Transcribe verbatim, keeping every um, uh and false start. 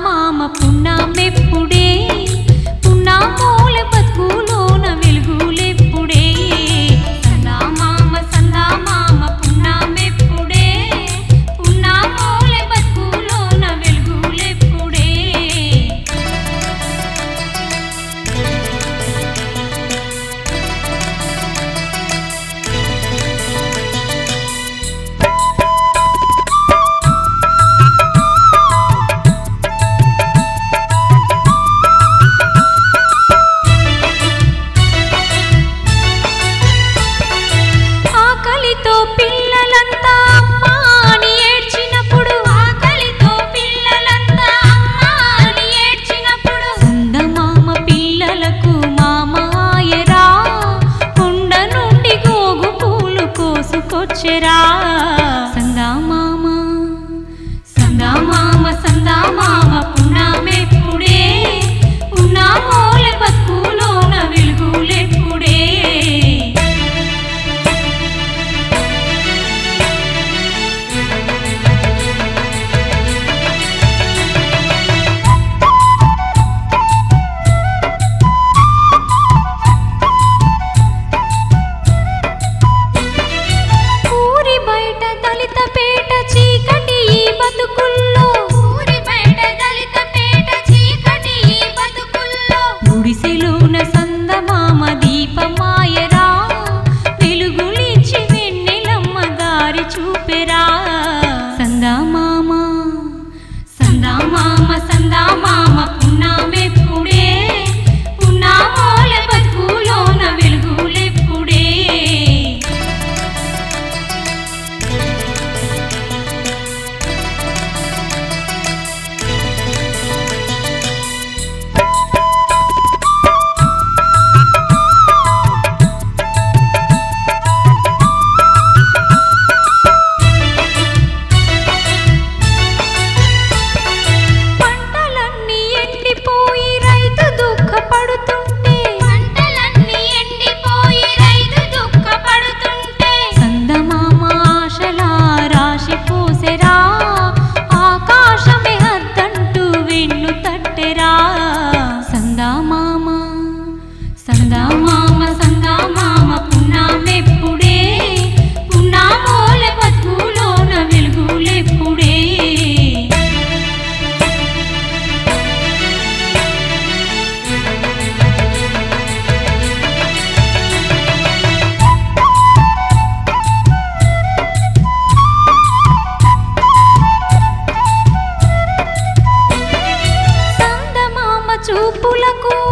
సందామామ పున్నామెప్పుడే పున్నామూల బతుకులోన వెలుగులెప్పుడే సందామామ సందామామ పున్నామెప్పుడే పున్నామూల బతుకులోన వెలుగులెప్పుడే వచ్చెరా సందామామ సందామామ సందామామ పున్నామెప్పుడే పున్నామూల బతుకులోన వెలుగులెప్పుడే దళితపేట చీకటి ఈ బతుకుల్లో ఊరి బయట దళితపేట చీకటి ఈ బతుకుల్లో గుడిసెలోన సందమామ దీపమాయరా వెలుగులిచ్చి వెన్నెలమ్మ దారి చూపెరా సందామామ సందామామ సందామామ పున్నామెప్పుడే పున్నామూల బతుకులోన వెలుగులెప్పుడే సందామామ సందామామ సందామామ పున్నామెప్పుడే పున్నామూల బతుకులోన వెలుగులెప్పుడే చూపులకు